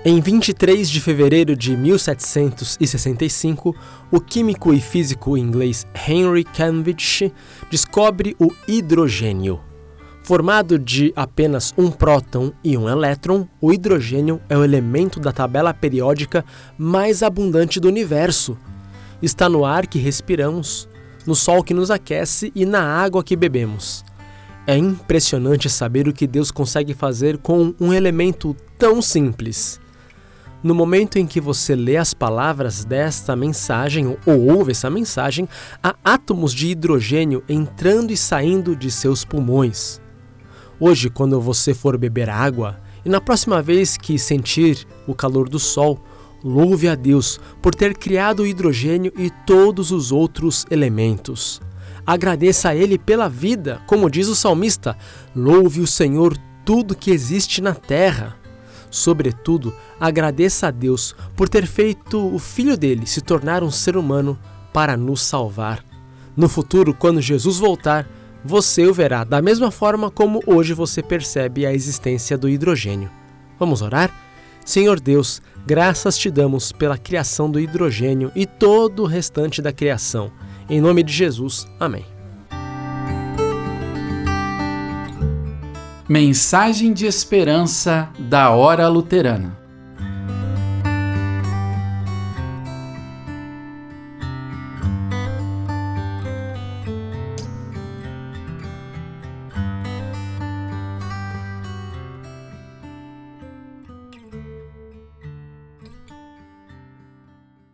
Em 23 de fevereiro de 1765, o químico e físico inglês Henry Cavendish descobre o hidrogênio. Formado de apenas um próton e um elétron, o hidrogênio é o elemento da tabela periódica mais abundante do universo. Está no ar que respiramos, no sol que nos aquece e na água que bebemos. É impressionante saber o que Deus consegue fazer com um elemento tão simples. No momento em que você lê as palavras desta mensagem ou ouve essa mensagem, há átomos de hidrogênio entrando e saindo de seus pulmões. Hoje, quando você for beber água e na próxima vez que sentir o calor do sol, louve a Deus por ter criado o hidrogênio e todos os outros elementos. Agradeça a Ele pela vida, como diz o salmista, louve o Senhor tudo que existe na terra. Sobretudo, agradeça a Deus por ter feito o Filho dele se tornar um ser humano para nos salvar. No futuro, quando Jesus voltar, você o verá da mesma forma como hoje você percebe a existência do hidrogênio. Vamos orar? Senhor Deus, graças te damos pela criação do hidrogênio e todo o restante da criação. Em nome de Jesus, amém. Mensagem de esperança da Hora Luterana.